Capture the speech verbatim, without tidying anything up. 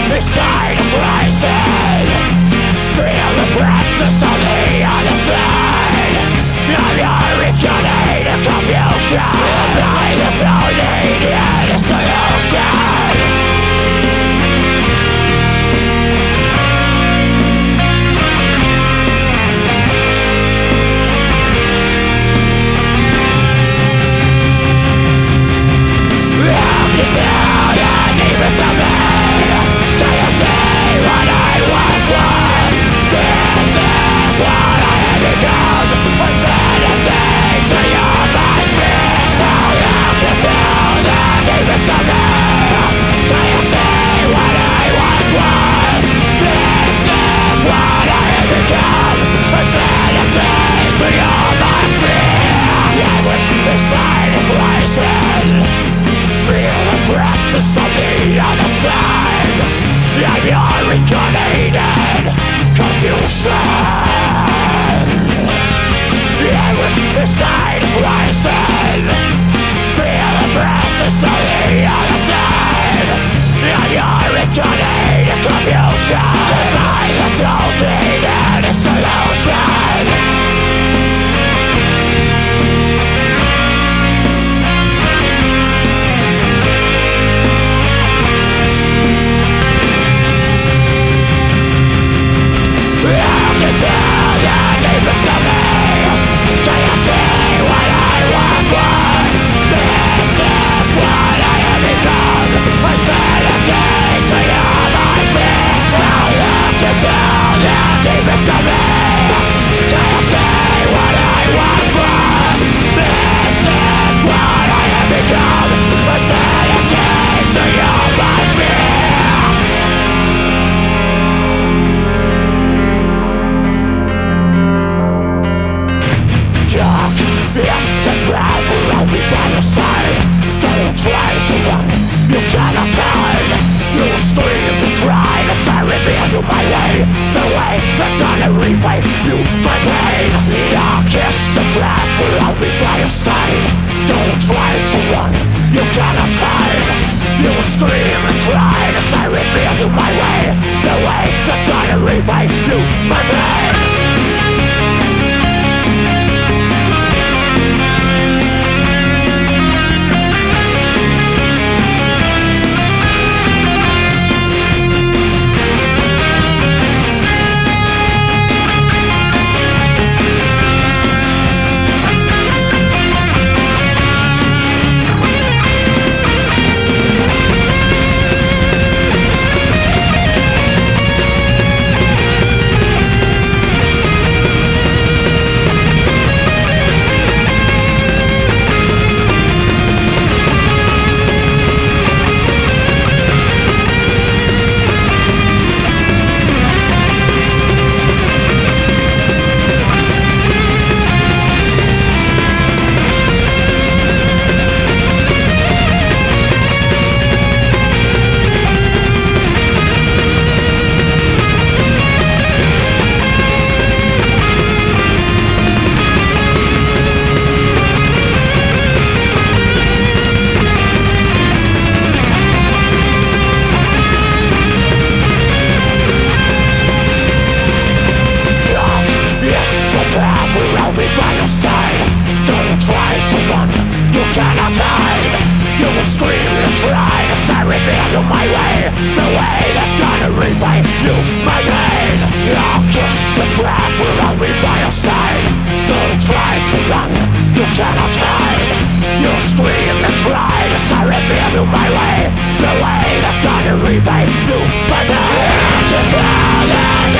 inside is rising. Feel the presence on the other side of your incarnated confusion. I don't need any solution. Presence on the other side of your incarnated confusion. Anguish inside is rising. Feel the presence on the other side of your incarnated confusion. I don't need any solution. My way, the way that's gonna repay you my pain. I'll kiss the grass where I'll be by your side. Don't try to run, you cannot hide. You will scream and cry as I reveal you my way, the way that's gonna repay you my pain. My way, the way that's gonna repay you my pain. I'll kiss the grass where I'll be by your side. Don't try to run, you cannot hide. You'll scream and cry as I reveal you my way, the way that's gonna repay you my pain.